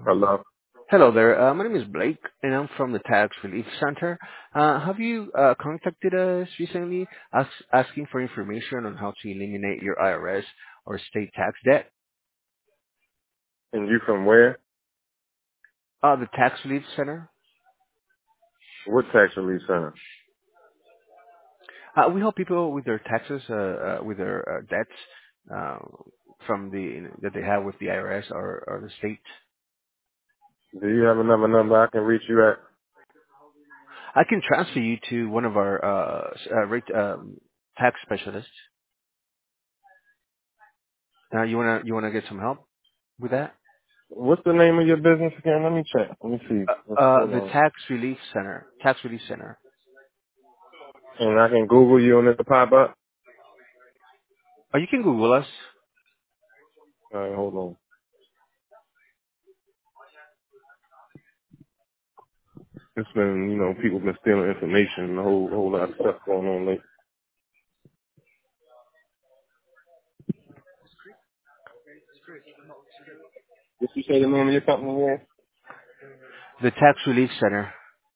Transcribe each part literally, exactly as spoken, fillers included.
Hello. Hello there. Uh, my name is Blake, and I'm from the Tax Relief Center. Uh, have you uh, contacted us recently ask, asking for information on how to eliminate your I R S or state tax debt? And you from where? Uh, the Tax Relief Center. What tax relief center? Uh, we help people with their taxes, uh, uh, with their uh, debts uh, from the that they have with the I R S or, or the state. Do you have another number I can reach you at? I can transfer you to one of our uh, s- uh, rate, um, tax specialists. Uh, you wanna you wanna get some help with that? What's the name of your business again? Let me check. Let me see. Uh, Let's, uh, hold the on. Tax Relief Center. Tax Relief Center. And I can Google you and it'll pop up? Oh, you can Google us. All right, hold on. It's been, you know, people been stealing information and a whole, whole lot of stuff going on lately. What you say the name of your company is? The Tax Relief Center.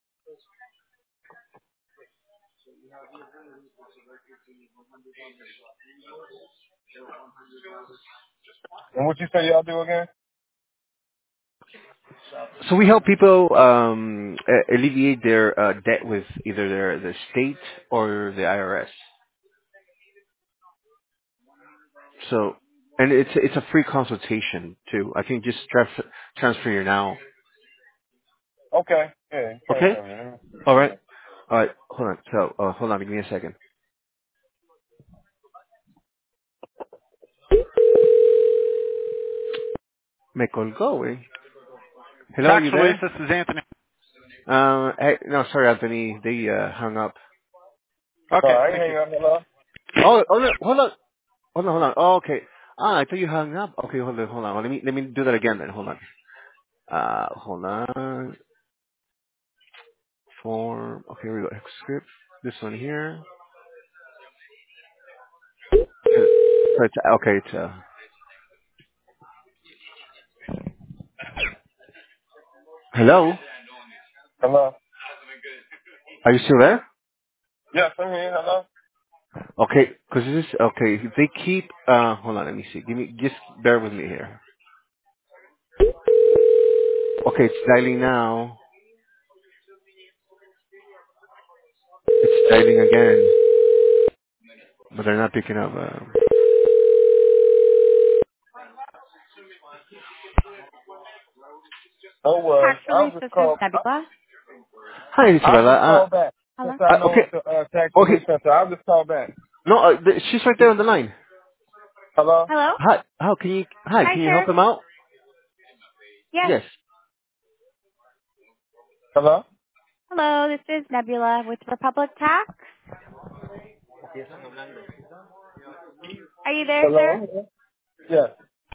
And what you say y'all do again? So we help people um, a- alleviate their uh, debt with either their the state or the I R S. So, and it's it's a free consultation too. I can just trans- transfer you now. Okay. Yeah, you Okay. transfer me. Let me All see. right. Yeah. All right. Hold on. So, uh, hold on. Give me a second. Me colgó, güey. Hello, Tax you Relief, there? this is Anthony. Um, hey, no, sorry, Anthony. They uh, hung up. No, Okay, I ain't thank you. hang up. Hello? Oh, oh, no, hold on. Hold on, hold on. Oh, okay. Ah, I thought you hung up. Okay, hold on, hold on. Let me let me do that again then. Hold on. Uh, hold on. Form. Okay, here we go. Script. This one here. So it's okay. It's uh. Hello. Hello? Are you still there? Yes, I'm here. Hello? Okay, because this is okay. They keep. Uh, hold on. Let me see. Give me. Just bear with me here. Okay, it's dialing now. It's dialing again, but they're not picking up. Uh, Oh, well, Tax I'll Relief, just this is call. Nebula. Hi, I'll just Isabella. call back. Since Hello. I Uh, uh, know okay. it's the uh, tax relief Okay. center, I'll just call back. No, uh, th- she's right there on the line. Hello? Hello. Hi. How can you? Hi. Hi, Can you help sir. them out? Yes. Yes. Hello? Hello, this is Nebula with Republic Tax. Are you there, sir? Hello? Yes.